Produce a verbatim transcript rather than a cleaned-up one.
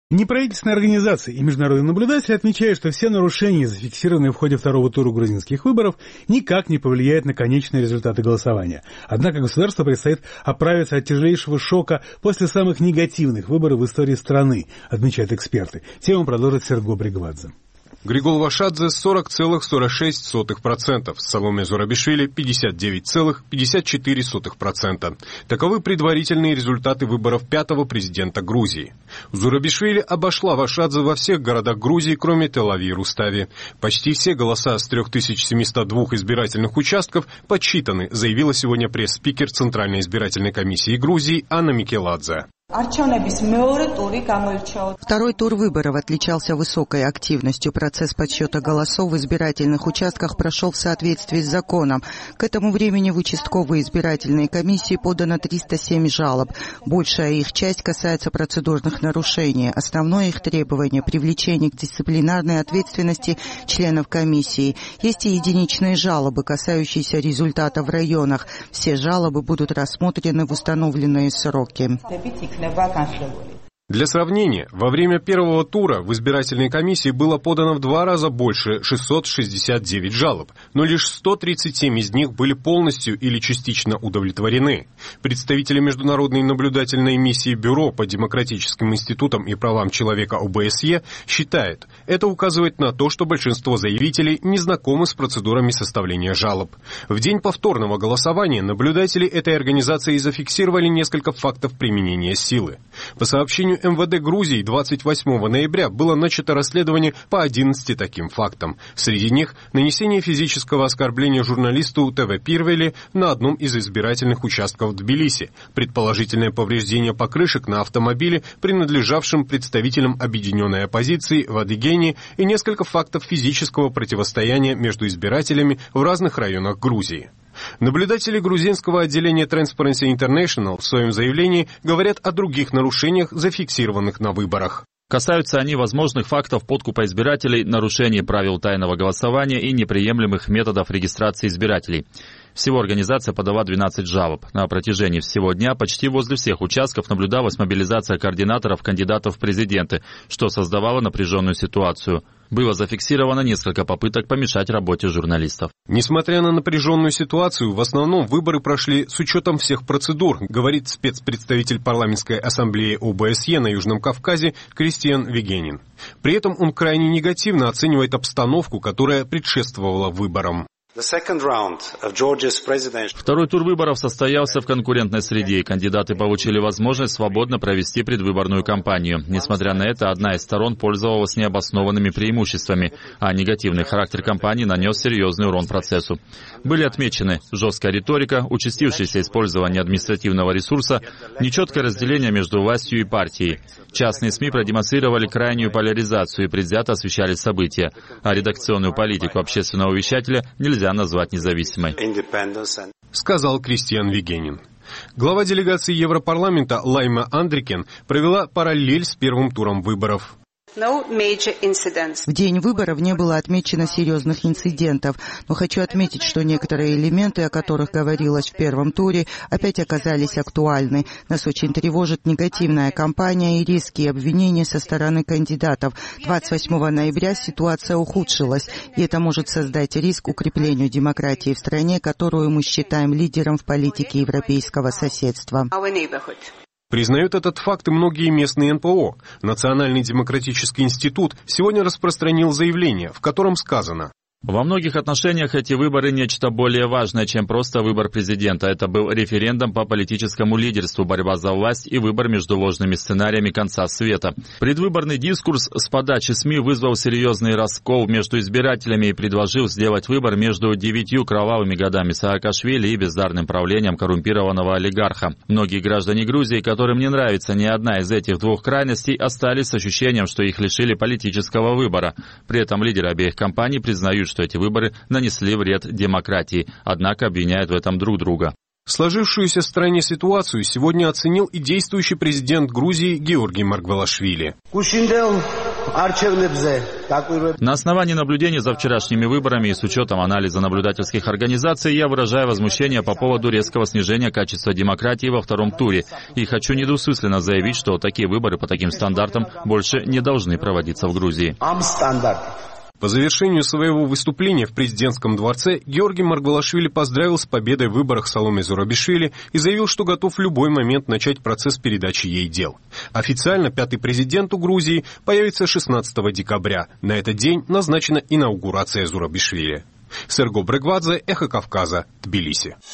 Неправительственные организации и международные наблюдатели отмечают, что все нарушения, зафиксированные в ходе второго тура грузинских выборов, никак не повлияют на конечные результаты голосования. Однако государству предстоит оправиться от тяжелейшего шока после самых негативных выборов в истории страны, отмечают эксперты. Тему продолжит Серго Бригвадзе. Григол Вашадзе сорок целых сорок шесть сотых процента, Саломе Зурабишвили пятьдесят девять целых пятьдесят четыре сотых процента. Таковы предварительные результаты выборов пятого президента Грузии. Зурабишвили обошла Вашадзе во всех городах Грузии, кроме Тель-Авива и Рустави. Почти все голоса с трех тысяч семисот двух избирательных участков подсчитаны, заявила сегодня пресс-спикер Центральной избирательной комиссии Грузии Анна Микеладзе. Второй тур выборов отличался высокой активностью. Процесс подсчета голосов в избирательных участках прошел в соответствии с законом. К этому времени в участковые избирательные комиссии подано триста семь жалоб. Большая их часть касается процедурных нарушений. Основное их требование – привлечение к дисциплинарной ответственности членов комиссии. Есть и единичные жалобы, касающиеся результатов в районах. Все жалобы будут рассмотрены в установленные сроки. Для сравнения, во время первого тура в избирательной комиссии было подано в два раза больше – шестьсот шестьдесят девять жалоб, но лишь сто тридцать семь из них были полностью или частично удовлетворены. Представители Международной наблюдательной миссии Бюро по демократическим институтам и правам человека о бэ эс е считают, это указывает на то, что большинство заявителей не знакомы с процедурами составления жалоб. В день повторного голосования наблюдатели этой организации зафиксировали несколько фактов применения силы. По сообщению эм вэ дэ Грузии двадцать восьмого ноября было начато расследование по одиннадцати таким фактам. Среди них нанесение физического оскорбления журналисту тэ вэ Пирвели на одном из избирательных участков в Тбилиси, предположительное повреждение покрышек на автомобиле, принадлежавшем представителям объединенной оппозиции в Адыгейне, и несколько фактов физического противостояния между избирателями в разных районах Грузии. Наблюдатели грузинского отделения Transparency International в своем заявлении говорят о других нарушениях, зафиксированных на выборах. Касаются они возможных фактов подкупа избирателей, нарушений правил тайного голосования и неприемлемых методов регистрации избирателей. Всего организация подала двенадцать жалоб. На протяжении всего дня почти возле всех участков наблюдалась мобилизация координаторов кандидатов в президенты, что создавало напряженную ситуацию. Было зафиксировано несколько попыток помешать работе журналистов. Несмотря на напряженную ситуацию, в основном выборы прошли с учетом всех процедур, говорит спецпредставитель парламентской ассамблеи о бэ эс е на Южном Кавказе Кристиан Вигенин. При этом он крайне негативно оценивает обстановку, которая предшествовала выборам. Второй тур выборов состоялся в конкурентной среде, и кандидаты получили возможность свободно провести предвыборную кампанию. Несмотря на это, одна из сторон пользовалась необоснованными преимуществами, а негативный характер кампании нанес серьезный урон процессу. Были отмечены жесткая риторика, участившееся использование административного ресурса, нечеткое разделение между властью и партией. Частные СМИ продемонстрировали крайнюю поляризацию и предвзято освещали события, а редакционную политику общественного вещателя нельзя назвать независимой, сказал Кристиан Вигенин. Глава делегации Европарламента Лайма Андрикен провела параллель с первым туром выборов. В день выборов не было отмечено серьезных инцидентов, но хочу отметить, что некоторые элементы, о которых говорилось в первом туре, опять оказались актуальны. Нас очень тревожит негативная кампания и риски и обвинения со стороны кандидатов. двадцать восьмого ноября ситуация ухудшилась, и это может создать риск укреплению демократии в стране, которую мы считаем лидером в политике европейского соседства. Признают этот факт и многие местные эн пэ о. Национальный демократический институт сегодня распространил заявление, в котором сказано: во многих отношениях эти выборы нечто более важное, чем просто выбор президента. Это был референдум по политическому лидерству, борьба за власть и выбор между ложными сценариями конца света. Предвыборный дискурс с подачи СМИ вызвал серьезный раскол между избирателями и предложил сделать выбор между девятью кровавыми годами Саакашвили и бездарным правлением коррумпированного олигарха. Многие граждане Грузии, которым не нравится ни одна из этих двух крайностей, остались с ощущением, что их лишили политического выбора. При этом лидеры обеих компаний признают, что эти выборы нанесли вред демократии, однако обвиняют в этом друг друга. Сложившуюся в стране ситуацию сегодня оценил и действующий президент Грузии Георгий Маргвелашвили. На основании наблюдений за вчерашними выборами и с учетом анализа наблюдательских организаций я выражаю возмущение по поводу резкого снижения качества демократии во втором туре и хочу недвусмысленно заявить, что такие выборы по таким стандартам больше не должны проводиться в Грузии. По завершению своего выступления в президентском дворце Георгий Маргвелашвили поздравил с победой в выборах Саломе Зурабишвили и заявил, что готов в любой момент начать процесс передачи ей дел. Официально пятый президент у Грузии появится шестнадцатого декабря. На этот день назначена инаугурация Зурабишвили. Серго Брегвадзе, Эхо Кавказа, Тбилиси.